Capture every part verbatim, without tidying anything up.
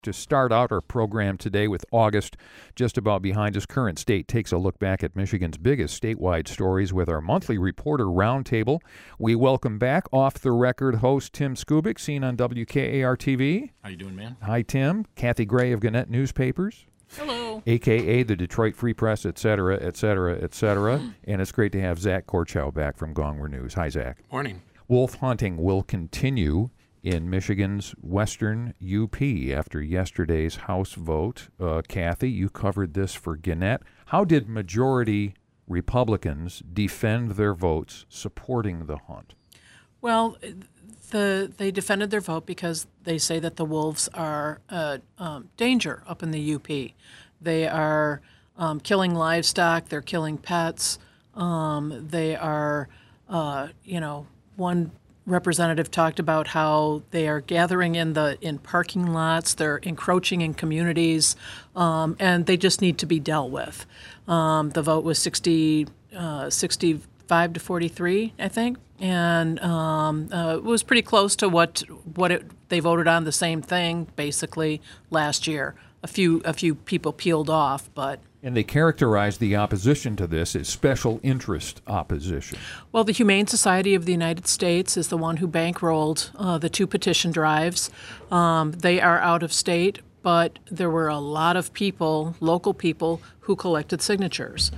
to start out our program today with August just about behind us. Current State takes a look back at Michigan's biggest statewide stories with our monthly Reporter Roundtable. We welcome back off-the-record host Tim Skubic, seen on W K A R T V. How you doing, man? Hi, Tim. Kathy Gray of Gannett Newspapers. Hello. A K A the Detroit Free Press, et cetera, et cetera, et cetera. And it's great to have Zach Korchow back from Gongwer News. Hi, Zach. Morning. Wolf hunting will continue in Michigan's western U P after yesterday's House vote. Uh, Kathy, you covered this for Gannett. How did majority Republicans defend their votes supporting the hunt? Well, the they defended their vote because they say that the wolves are a um, danger up in the U P. They are um, killing livestock. They're killing pets. Um, they are, uh, you know, one representative talked about how they are gathering in the in parking lots. They're encroaching in communities, um, and they just need to be dealt with. Um, the vote was sixty, uh, sixty-five to forty-three, I think, and um, uh, it was pretty close to what what it, they voted on the same thing basically last year. A few a few people peeled off, but. And they characterized the opposition to this as special interest opposition. Well, the Humane Society of the United States is the one who bankrolled uh, the two petition drives. Um, they are out of state, but there were a lot of people, local people, who collected signatures.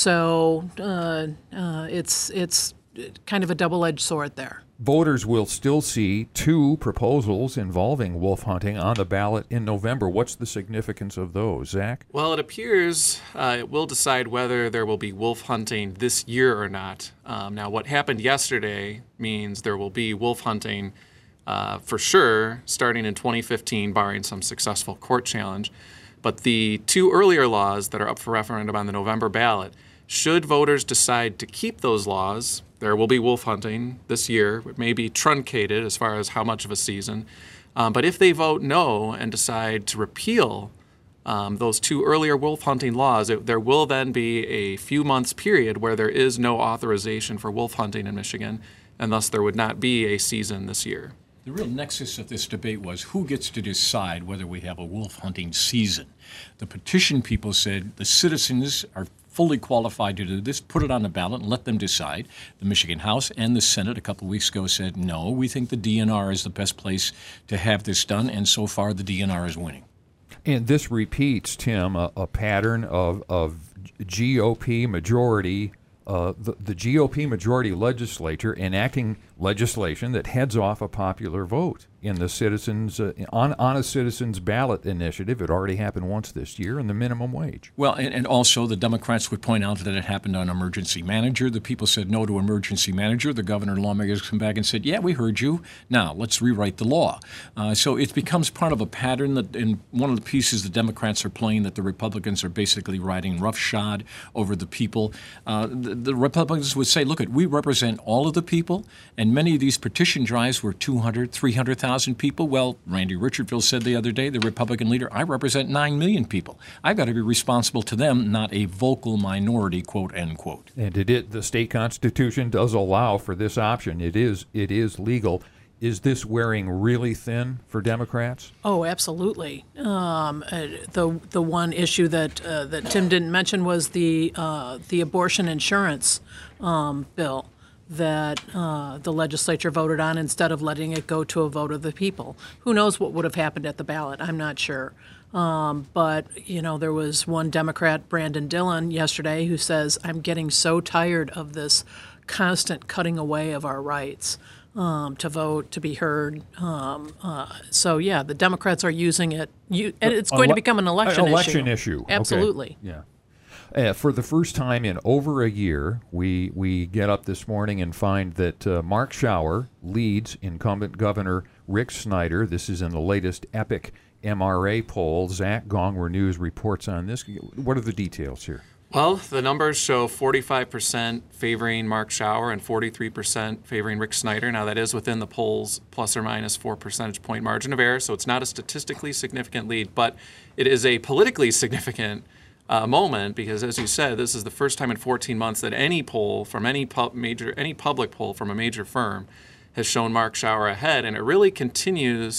So uh, uh, it's it's kind of a double-edged sword there. Voters will still see two proposals involving wolf hunting on the ballot in November. What's the significance of those, Zach? Well, it appears uh, it will decide whether there will be wolf hunting this year or not. Um, now, what happened yesterday means there will be wolf hunting uh, for sure starting in twenty fifteen, barring some successful court challenge. But the two earlier laws that are up for referendum on the November ballot, should voters decide to keep those laws, there will be wolf hunting this year. It may be truncated as far as how much of a season. Um, but if they vote no and decide to repeal um, those two earlier wolf hunting laws, it, there will then be a few months period where there is no authorization for wolf hunting in Michigan, and thus there would not be a season this year. The real nexus of this debate was who gets to decide whether we have a wolf hunting season. The petition people said the citizens are fully qualified to do this, put it on the ballot and let them decide. The Michigan House and the Senate a couple of weeks ago said, no, we think the D N R is the best place to have this done, and so far the D N R is winning. And this repeats, Tim, a, a pattern of, of G O P majority, uh, the, the G O P majority legislature enacting legislation that heads off a popular vote in the citizens uh, on on a citizens ballot initiative. It already happened once this year in the minimum wage. Well, and, and also the Democrats would point out that it happened on emergency manager. The people said no to emergency manager. The governor and lawmakers come back and said, yeah, we heard you. Now let's rewrite the law. Uh, so it becomes part of a pattern that in one of the pieces the Democrats are playing that the Republicans are basically riding roughshod over the people. Uh, the, the Republicans would say, look, we represent all of the people, and many of these petition drives were two hundred, three hundred thousand people. Well, Randy Richardville said the other day, the Republican leader, I represent nine million people. I've got to be responsible to them, not a vocal minority, quote, end quote. And it, it, the state constitution does allow for this option. It is it is legal. Is this wearing really thin for Democrats? Oh, absolutely. Um, uh, the the one issue that uh, that Tim didn't mention was the uh, the abortion insurance um, bill that uh, the legislature voted on instead of letting it go to a vote of the people. Who knows what would have happened at the ballot? I'm not sure. Um, but, you know, there was one Democrat, Brandon Dillon, yesterday who says, I'm getting so tired of this constant cutting away of our rights um, to vote, to be heard. Um, uh, so, yeah, the Democrats are using it, you, and it's going Ele- to become an election, election issue. issue. Absolutely. Okay. Yeah. Uh, for the first time in over a year, we we get up this morning and find that uh, Mark Schauer leads incumbent Governor Rick Snyder. This is in the latest Epic M R A poll. Zach, Gongwer News reports on this. What are the details here? Well, the numbers show forty-five percent favoring Mark Schauer and forty-three percent favoring Rick Snyder. Now, that is within the poll's plus or minus four percentage point margin of error, so it's not a statistically significant lead, but it is a politically significant Uh, moment, because as you said, this is the first time in fourteen months that any poll from any pub major any public poll from a major firm has shown Mark Schauer ahead, and it really continues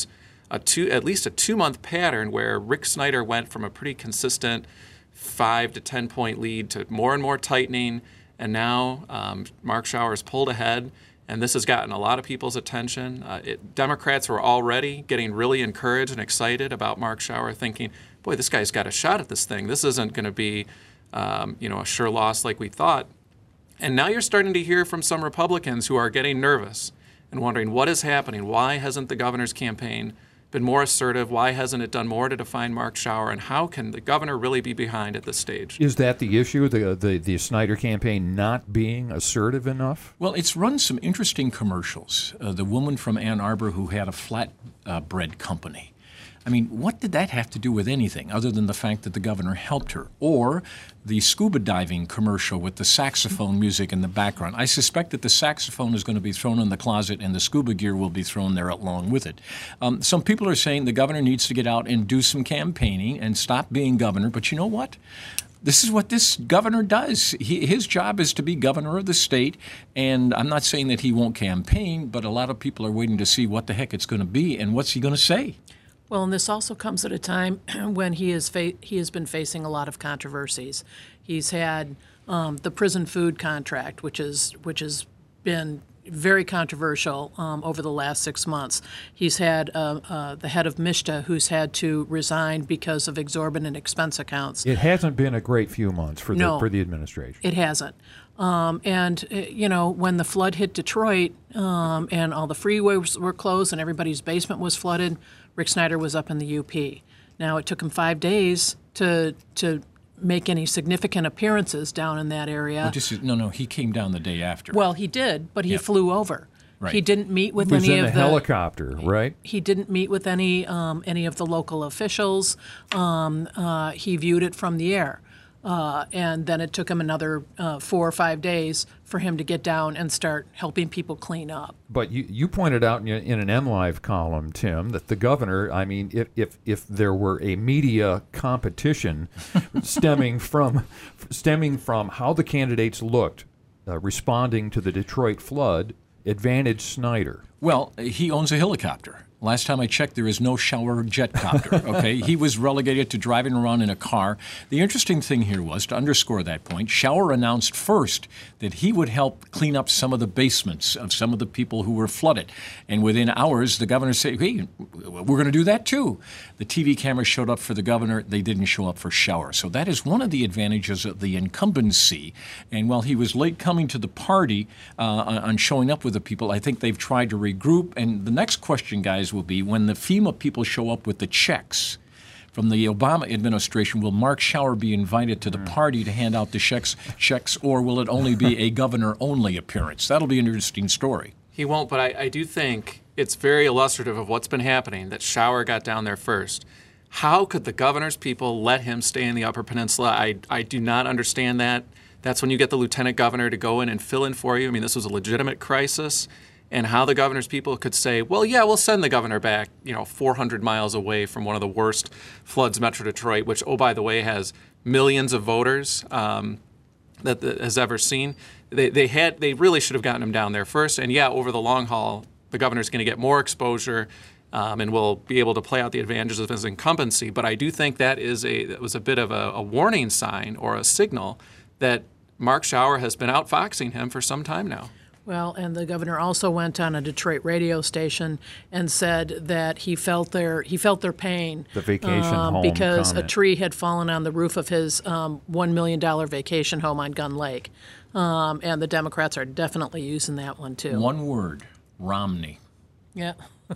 a two, at least a two-month pattern where Rick Snyder went from a pretty consistent five to ten point lead to more and more tightening, and now um, Mark Schauer's pulled ahead, and this has gotten a lot of people's attention. Uh, it, Democrats were already getting really encouraged and excited about Mark Schauer, thinking, boy, this guy's got a shot at this thing. This isn't going to be um, you know, a sure loss like we thought. And now you're starting to hear from some Republicans who are getting nervous and wondering what is happening. Why hasn't the governor's campaign been more assertive? Why hasn't it done more to define Mark Schauer? And how can the governor really be behind at this stage? Is that the issue, the, the, the Snyder campaign not being assertive enough? Well, it's run some interesting commercials. Uh, the woman from Ann Arbor who had a flat uh, bread company. I mean, what did that have to do with anything other than the fact that the governor helped her? Or the scuba diving commercial with the saxophone music in the background. I suspect that the saxophone is going to be thrown in the closet and the scuba gear will be thrown there along with it. Um, some people are saying the governor needs to get out and do some campaigning and stop being governor. But you know what? This is what this governor does. He, his job is to be governor of the state, and I'm not saying that he won't campaign, but a lot of people are waiting to see what the heck it's going to be and what's he going to say. Well, and this also comes at a time when he is fa- he has been facing a lot of controversies. He's had um, the prison food contract, which is which has been very controversial um, over the last six months. He's had uh, uh, the head of MSHDA who's had to resign because of exorbitant expense accounts. It hasn't been a great few months for the No. for the administration. It hasn't. Um, and, uh, you know, when the flood hit Detroit um, and all the freeways were closed and everybody's basement was flooded, Rick Snyder was up in the U P. Now, it took him five days to to make any significant appearances down in that area. Well, just, no, no, he came down the day after. Well, he did, but he Yep. flew over. Right. He didn't meet with He was any in of a the helicopter, right? He didn't meet with any um, any of the local officials. Um, uh, he viewed it from the air. Uh, and then it took him another uh, four or five days for him to get down and start helping people clean up. But you, you pointed out in, in an MLive column, Tim, that the governor, I mean, if if, if there were a media competition stemming from stemming from how the candidates looked uh, responding to the Detroit flood, advantage Snyder. Well, he owns a helicopter. Last time I checked, there is no Schauer jetcopter, okay? He was relegated to driving around in a car. The interesting thing here was, to underscore that point, Schauer announced first that he would help clean up some of the basements of some of the people who were flooded. And within hours, the governor said, hey, we're going to do that too. The T V cameras showed up for the governor. They didn't show up for Schauer. So that is one of the advantages of the incumbency. And while he was late coming to the party uh, on showing up with the people, I think they've tried to regroup. And the next question, guys, will be when the FEMA people show up with the checks from the Obama administration, will Mark Schauer be invited to the party to hand out the checks, checks, or will it only be a governor-only appearance? That'll be an interesting story. He won't, but I, I do think it's very illustrative of what's been happening that Schauer got down there first. How could the governor's people let him stay in the Upper Peninsula? I, I do not understand that. That's when you get the lieutenant governor to go in and fill in for you. I mean, this was a legitimate crisis. And how the governor's people could say, well, yeah, we'll send the governor back, you know, four hundred miles away from one of the worst floods, Metro Detroit, which, oh, by the way, has millions of voters um, that, that has ever seen. They, they had, they really should have gotten him down there first. And yeah, over the long haul, the governor's going to get more exposure um, and will be able to play out the advantages of his incumbency. But I do think that is a that was a bit of a, a warning sign or a signal that Mark Schauer has been outfoxing him for some time now. Well, and the governor also went on a Detroit radio station and said that he felt their he felt their pain. The vacation home because comment. a tree had fallen on the roof of his um, one million dollar vacation home on Gun Lake, um, and the Democrats are definitely using that one too. One word, Romney. Yeah.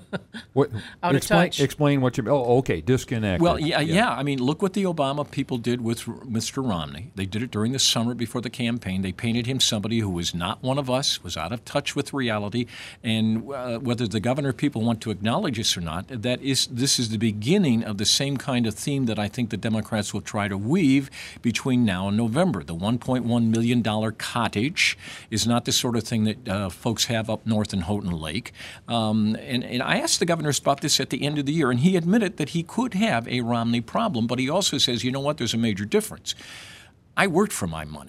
What, Out of explain, touch. Explain what you. Oh, okay, disconnected. Well, yeah, yeah, I mean, look what the Obama people did with Mister Romney. They did it during the summer before the campaign. They painted him somebody who was not one of us, was out of touch with reality. And uh, whether the governor people want to acknowledge this or not, that is, this is the beginning of the same kind of theme that I think the Democrats will try to weave between now and November. The one point one million dollars cottage is not the sort of thing that uh, folks have up north in Houghton Lake. Um, and, and I asked the governor about this at the end of the year, and he admitted that he could have a Romney problem, but he also says, you know what, there's a major difference. I worked for my money.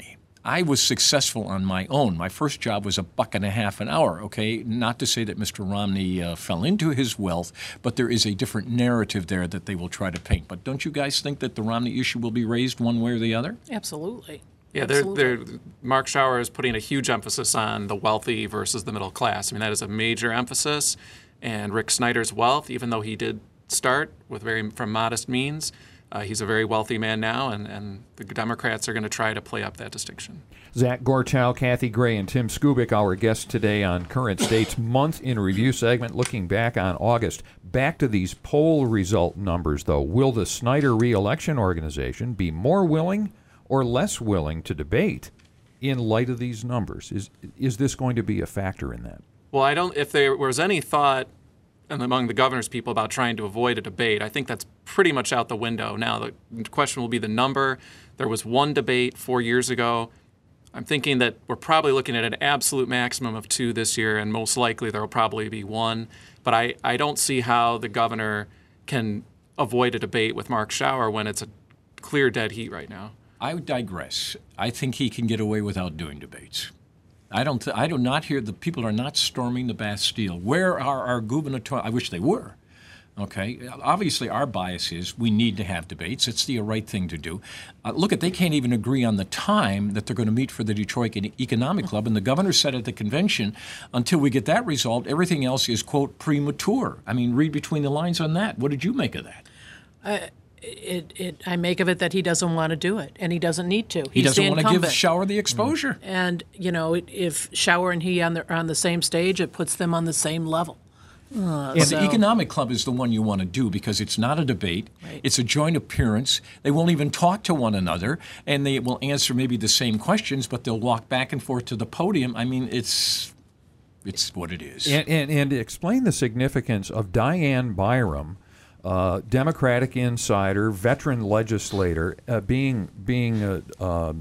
I was successful on my own. My first job was a buck and a half an hour, okay? Not to say that Mister Romney uh, fell into his wealth, but there is a different narrative there that they will try to paint. But don't you guys think that the Romney issue will be raised one way or the other? Absolutely. Yeah, they're, Absolutely. they're, Mark Schauer is putting a huge emphasis on the wealthy versus the middle class. I mean, that is a major emphasis. And Rick Snyder's wealth, even though he did start with very from modest means, Uh, he's a very wealthy man now, and, and the Democrats are going to try to play up that distinction. Zach Gorchow, Kathy Gray, and Tim Skubic, our guests today on Current State's Month in Review segment, looking back on August. Back to these poll result numbers, though. Will the Snyder Re-Election Organization be more willing or less willing to debate in light of these numbers? Is is this going to be a factor in that? Well, I don't. If there was any thought among the governor's people about trying to avoid a debate, I think that's pretty much out the window now. The question will be the number. There was one debate four years ago. I'm thinking that we're probably looking at an absolute maximum of two this year, and most likely there will probably be one. But I, I don't see how the governor can avoid a debate with Mark Schauer when it's a clear dead heat right now. I digress. I think he can get away without doing debates. I don't. Th- I do not hear the people are not storming the Bastille. Where are our gubernatorial? I wish they were. Okay. Obviously, our bias is we need to have debates. It's the right thing to do. Uh, look, at they can't even agree on the time that they're going to meet for the Detroit Economic Club, and the governor said at the convention, until we get that resolved, everything else is quote premature. I mean, read between the lines on that. What did you make of that? Uh, It, it, I make of it that he doesn't want to do it, and he doesn't need to. He's He doesn't the want to give incumbent. Schauer the exposure. And, you know, it, if Schauer and he on the, are on the same stage, it puts them on the same level. Uh, And so, the Economic Club is the one you want to do because it's not a debate. Right. It's a joint appearance. They won't even talk to one another, and they will answer maybe the same questions, but they'll walk back and forth to the podium. I mean, it's it's what it is. And, and, and explain the significance of Diane Byram, Uh, Democratic insider, veteran legislator, uh, being being uh, uh,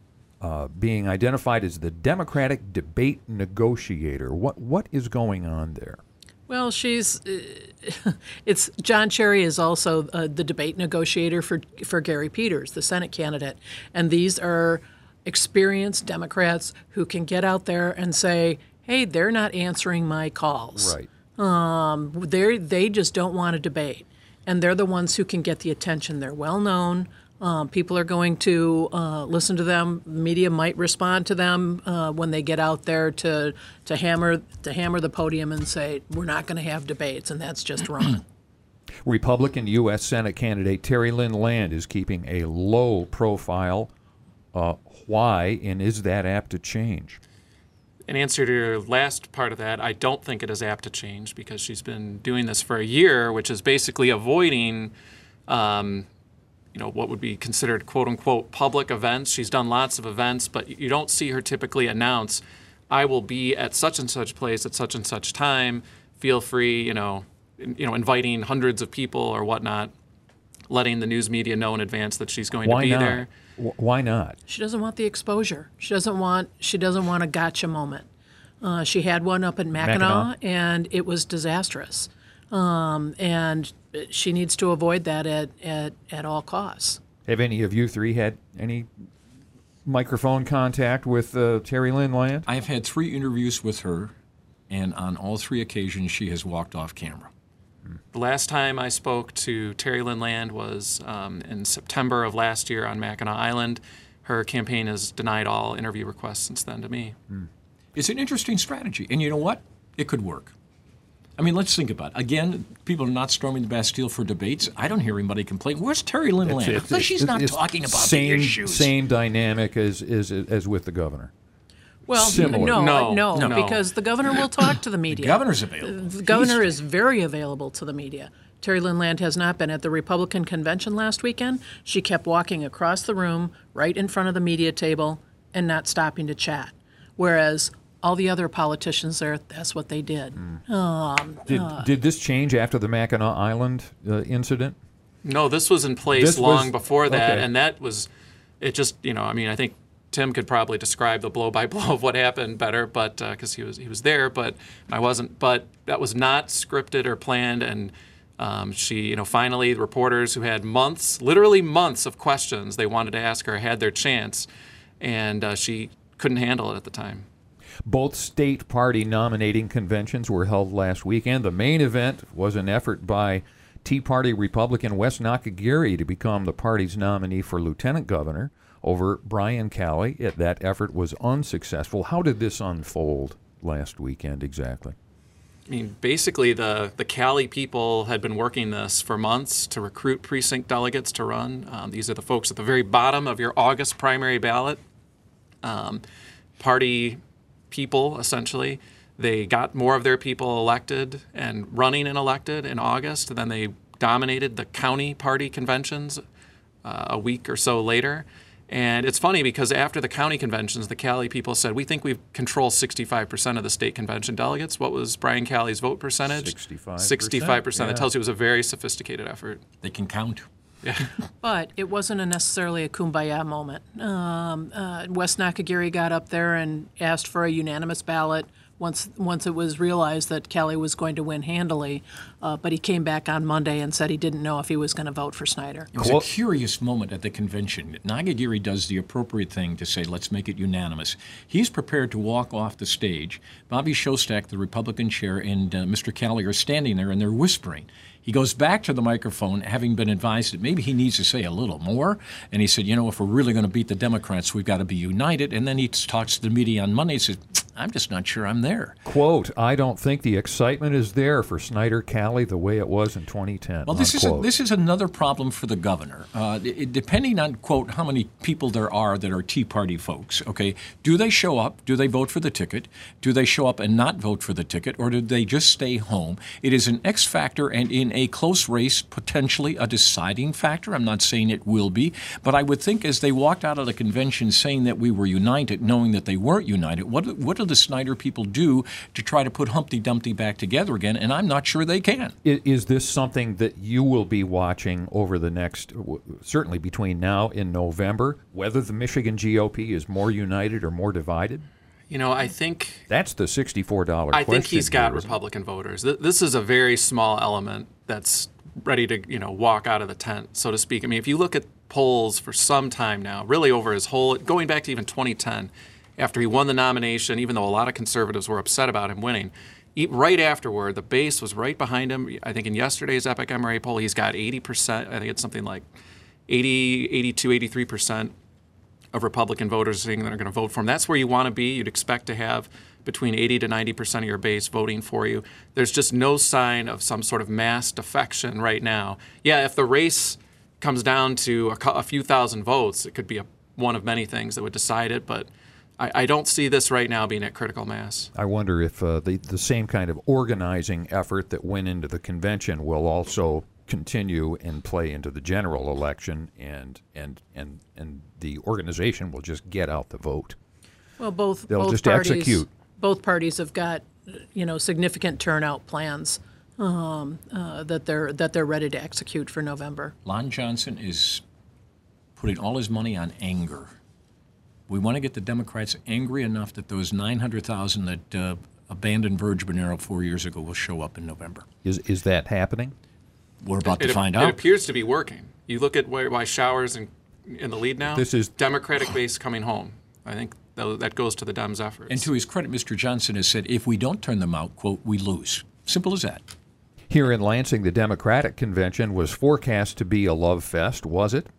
uh, being identified as the Democratic debate negotiator. What what is going on there? Well, she's uh, it's John Cherry is also uh, the debate negotiator for for Gary Peters, the Senate candidate, and these are experienced Democrats who can get out there and say, "Hey, they're not answering my calls. Right. Um, they they just don't want to debate." And they're the ones who can get the attention. They're well known. Um, people are going to uh, listen to them. Media might respond to them uh, when they get out there to to hammer to hammer the podium and say we're not going to have debates, and that's just wrong. Republican U S Senate candidate Terry Lynn Land is keeping a low profile. Uh, why, and is that apt to change? In answer to your last part of that, I don't think it is apt to change because she's been doing this for a year, which is basically avoiding, um, you know, what would be considered "quote unquote" public events. She's done lots of events, but you don't see her typically announce, "I will be at such and such place at such and such time. Feel free," you know, in, you know, inviting hundreds of people or whatnot, letting the news media know in advance that she's going Why to be not? there. W- why not? She doesn't want the exposure. She doesn't want she doesn't want a gotcha moment. Uh, she had one up in Mackinac, Mackinac. and it was disastrous. Um, and she needs to avoid that at, at, at all costs. Have any of you three had any microphone contact with uh, Terry Lynn Land? I have had three interviews with her, and on all three occasions she has walked off camera. The last time I spoke to Terry Lynn Land was um, in September of last year on Mackinac Island. Her campaign has denied all interview requests since then to me. It's an interesting strategy, and you know what? It could work. I mean, let's think about it. Again, people are not storming the Bastille for debates. I don't hear anybody complain. Where's Terry Lynn Land? It's- Because she's it's- not it's talking about same, the issues. Same dynamic as, as as with the governor. Well, Similar. no, No, no, no. because the governor will talk to the media. The governor's available. The governor He's- is very available to the media. Terry Lynn Land has not been at the Republican convention last weekend. She kept walking across the room, right in front of the media table, and not stopping to chat. Whereas all the other politicians there, that's what they did. Um, Did, uh, did this change after the Mackinac Island uh, incident? No, this was in place This long was- before that, okay. and that was, it just, you know, I mean, I think Tim could probably describe the blow by blow of what happened better, but because he was he was there, but I wasn't. But that was not scripted or planned, and um, she, you know, finally, reporters who had months, literally months of questions they wanted to ask her had their chance, and uh, she couldn't handle it at the time. Both state party nominating conventions were held last weekend. The main event was an effort by Tea Party Republican Wes Nakagiri to become the party's nominee for lieutenant governor over Brian Calley. That effort was unsuccessful. How did this unfold last weekend exactly? I mean, basically, the, the Cali people had been working this for months to recruit precinct delegates to run. Um, these are the folks at the very bottom of your August primary ballot. Um, party people, essentially. They got more of their people elected and running and elected in August. Then they dominated the county party conventions uh, a week or so later. And it's funny because after the county conventions, the Cali people said, we think we control sixty-five percent of the state convention delegates. What was Brian Calley's vote percentage? sixty-five percent. sixty-five percent. Yeah. That tells you it was a very sophisticated effort. They can count. Yeah. But it wasn't a necessarily a kumbaya moment. Um, uh, Wes Nakagiri got up there and asked for a unanimous ballot once once it was realized that Calley was going to win handily. Uh, but he came back on Monday and said he didn't know if he was going to vote for Snyder. It was a curious moment at the convention. Nakagiri does the appropriate thing to say, let's make it unanimous. He's prepared to walk off the stage. Bobby Shostak, the Republican chair, and uh, Mister Calley are standing there, and they're whispering. He goes back to the microphone, having been advised that maybe he needs to say a little more. And he said, you know, if we're really going to beat the Democrats, we've got to be united. And then he talks to the media on Monday and says, I'm just not sure I'm there. Quote, I don't think the excitement is there for Snyder Calley the way it was in twenty ten. Well, this is a, this is another problem for the governor. Uh, it, depending on, quote, how many people there are that are Tea Party folks, okay, do they show up? Do they vote for the ticket? Do they show up and not vote for the ticket? Or do they just stay home? It is an X factor, and in a close race, potentially a deciding factor. I'm not saying it will be, but I would think as they walked out of the convention saying that we were united, knowing that they weren't united, what, what do the Snyder people do to try to put Humpty Dumpty back together again? And I'm not sure they can. Is, is this something that you will be watching over the next, certainly between now and November, whether the Michigan G O P is more united or more divided? You know, I think that's the sixty-four dollars I question. think he's got here, Republican voters. This is a very small element that's ready to, you know, walk out of the tent, so to speak. I mean, if you look at polls for some time now, really over his whole, going back to even twenty ten, after he won the nomination, even though a lot of conservatives were upset about him winning, right afterward, the base was right behind him. I think in yesterday's Epic M R A poll, he's got eighty percent. I think it's something like eighty, eighty-two, eighty-three percent of Republican voters saying that are going to vote for him. That's where you want to be. You'd expect to have between eighty to ninety percent of your base voting for you. There's just no sign of some sort of mass defection right now. Yeah, if the race comes down to a, a few thousand votes, it could be a, one of many things that would decide it, but I, I don't see this right now being at critical mass. I wonder if uh, the, the same kind of organizing effort that went into the convention will also continue and play into the general election, and and and and the organization will just get out the vote. Well, both They'll both just parties, execute. Both parties have got, you know, significant turnout plans um, uh, that they're that they're ready to execute for November. Lon Johnson is putting all his money on anger. We want to get the Democrats angry enough that those nine hundred thousand that uh, abandoned Virg Bonero four years ago will show up in November. Is is that happening? We're about it, to find it, out. It appears to be working. You look at why, why Showers in, in the lead now. This is Democratic base coming home. I think that, that goes to the Dems' efforts. And to his credit, Mister Johnson has said, if we don't turn them out, quote, we lose. Simple as that. Here in Lansing, the Democratic convention was forecast to be a love fest. Was it?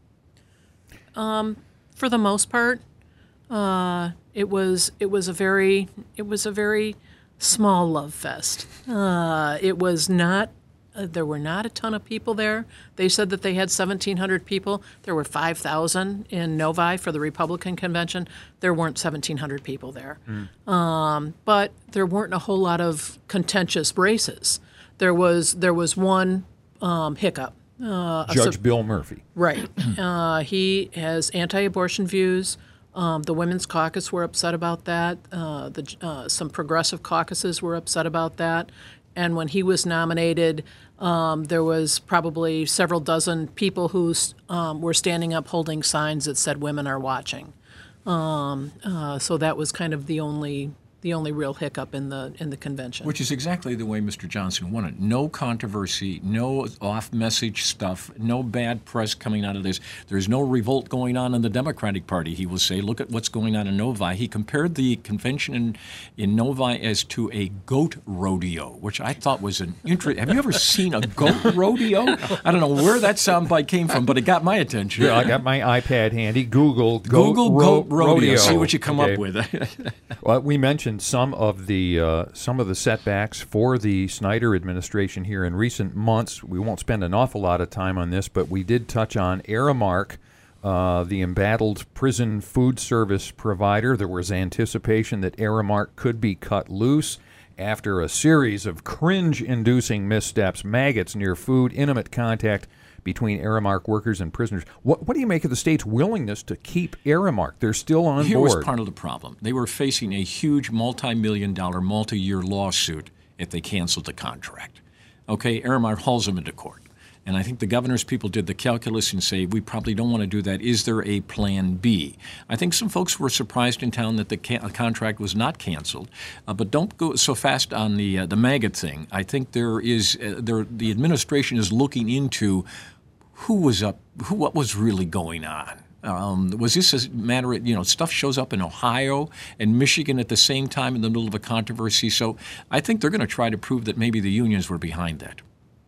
Um, for the most part, uh, it was it was a very it was a very small love fest. Uh, it was not. Uh, there were not a ton of people there. They said that they had seventeen hundred people. There were five thousand in Novi for the Republican convention. There weren't seventeen hundred people there. Mm. Um, but there weren't a whole lot of contentious races. There was there was one um, hiccup. Uh, Judge sub- Bill Murphy. Right. Uh, he has anti-abortion views. Um, the Women's Caucus were upset about that. Uh, the, uh, some progressive caucuses were upset about that. And when he was nominated, um, there was probably several dozen people who um, were standing up holding signs that said "Women are watching." Um, uh, so that was kind of the only the only real hiccup in the in the convention. Which is exactly the way Mister Johnson wanted. No controversy, no off-message stuff, no bad press coming out of this. There's no revolt going on in the Democratic Party, he will say. Look at what's going on in Novi. He compared the convention in, in Novi as to a goat rodeo, which I thought was an interesting. Have you ever seen a goat rodeo? I don't know where that soundbite came from, but it got my attention. Yeah, I got my iPad handy. Google goat, Google ro- goat rodeo. rodeo. See what you come Okay. up with. Well, we mentioned some of the uh, some of the setbacks for the Snyder administration here in recent months. We won't spend an awful lot of time on this, but we did touch on Aramark, uh, the embattled prison food service provider. There was anticipation that Aramark could be cut loose after a series of cringe-inducing missteps, maggots near food, intimate contact between Aramark workers and prisoners. What, what do you make of the state's willingness to keep Aramark? They're still on Here board. was part of the problem. They were facing a huge multi-million dollar, multi-year lawsuit if they canceled the contract. Okay, Aramark hauls them into court. And I think the governor's people did the calculus and say, we probably don't want to do that. Is there a plan B? I think some folks were surprised in town that the ca- contract was not canceled. Uh, but don't go so fast on the uh, the maggot thing. I think there is uh, there the administration is looking into who was up, who what was really going on. Um, was this a matter of, you know, stuff shows up in Ohio and Michigan at the same time in the middle of a controversy? So I think they're going to try to prove that maybe the unions were behind that.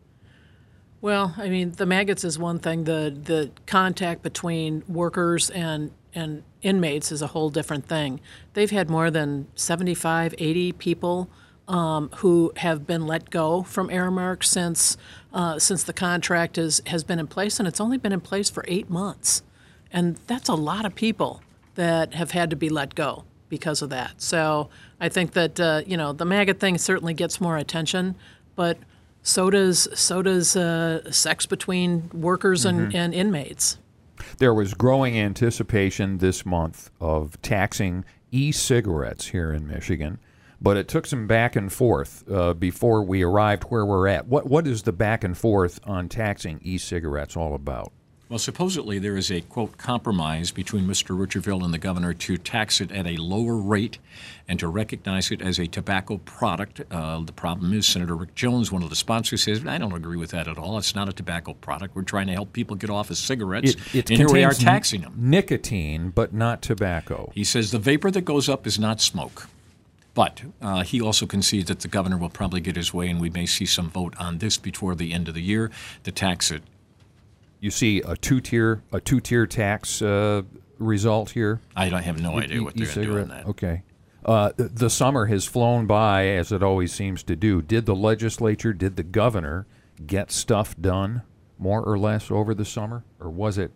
Well, I mean, the maggots is one thing. The the contact between workers and and inmates is a whole different thing. They've had more than seventy-five, eighty people um, who have been let go from Aramark since uh, since the contract is, has been in place, and it's only been in place for eight months. And that's a lot of people that have had to be let go because of that. So I think that, uh, you know, the maggot thing certainly gets more attention, but so does, so does uh, sex between workers and, Mm-hmm. and inmates. There was growing anticipation this month of taxing e-cigarettes here in Michigan, but it took some back and forth uh, before we arrived where we're at. What What is the back and forth on taxing e-cigarettes all about? Well, supposedly there is a, quote, compromise between Mister Richardville and the governor to tax it at a lower rate and to recognize it as a tobacco product. Uh, the problem is Senator Rick Jones, one of the sponsors, says, I don't agree with that at all. It's not a tobacco product. We're trying to help people get off of cigarettes, It, it and here we are contains taxing them. nicotine, but not tobacco. He says the vapor that goes up is not smoke. But uh, he also concedes that the governor will probably get his way, and we may see some vote on this before the end of the year to tax it. You see a two-tier a two-tier tax uh, result here. I don't have no idea what they're going to do on that. Okay. Uh, the, the summer has flown by, as it always seems to do. Did the legislature, did the governor get stuff done more or less over the summer, or was it?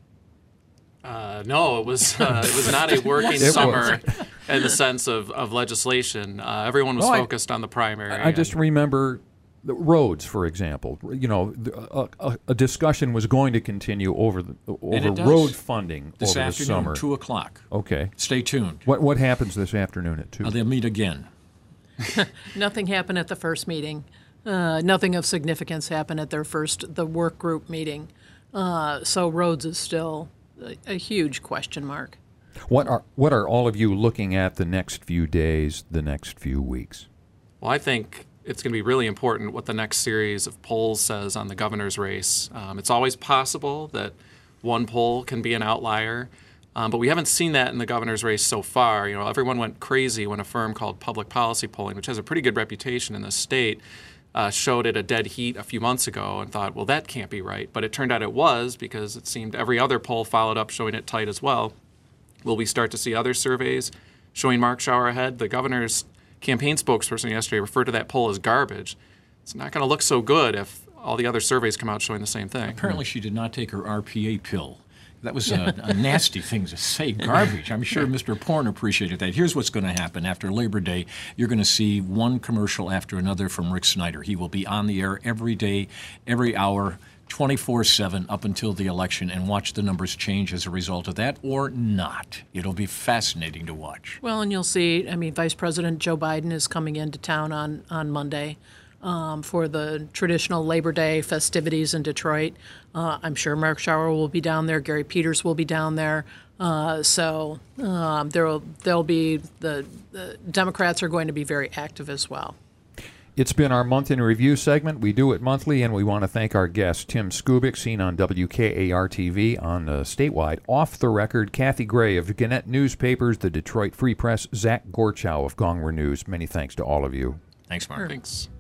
Uh, no, it was uh, it was not a working It summer in the sense of, of legislation. Uh, everyone was Well, I- focused on the primary. I just and- remember the roads, for example. You know, the- a, a, a discussion was going to continue over the over it does. road funding This over the afternoon, summer. two o'clock. Okay. Stay tuned. What what happens this afternoon at two? Uh, they'll meet again. Nothing happened at the first meeting. Uh, nothing of significance happened at their first, the work group meeting. Uh, so roads is still a, a huge question mark. What are what are all of you looking at the next few days, the next few weeks? Well, I think it's going to be really important what the next series of polls says on the governor's race. Um, it's always possible that one poll can be an outlier, um, but we haven't seen that in the governor's race so far. You know, everyone went crazy when a firm called Public Policy Polling, which has a pretty good reputation in the state, uh, showed it a dead heat a few months ago and thought, well, that can't be right. But it turned out it was, because it seemed every other poll followed up showing it tight as well. Will we start to see other surveys showing Mark Schauer ahead? The governor's campaign spokesperson yesterday referred to that poll as garbage. It's not going to look so good if all the other surveys come out showing the same thing. Apparently, she did not take her R P A pill. That was a, a nasty thing to say, garbage. I'm sure Mister Porn appreciated that. Here's what's going to happen. After Labor Day, you're going to see one commercial after another from Rick Snyder. He will be on the air every day, every hour, twenty-four seven up until the election, and watch the numbers change as a result of that or not. It'll be fascinating to watch. Well, and you'll see, I mean, Vice President Joe Biden is coming into town on, on Monday. um, for the traditional Labor Day festivities in Detroit. Uh, I'm sure Mark Schauer will be down there. Gary Peters will be down there. Uh, so um, there will there'll be the, the Democrats are going to be very active as well. It's been our Month in Review segment. We do it monthly, and we want to thank our guest, Tim Skubic, seen on W K A R T V on uh, statewide. Off the Record, Kathy Gray of Gannett Newspapers, the Detroit Free Press, Zach Gorchow of Gongwer News. Many thanks to all of you. Thanks, Mark. Thanks.